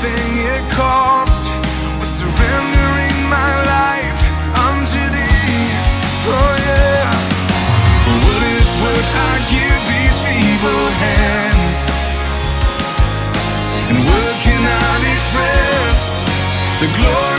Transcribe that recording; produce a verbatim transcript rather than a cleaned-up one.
everything it cost was surrendering my life unto thee. Oh yeah. For what it's worth, I give these feeble hands, and words cannot express the glory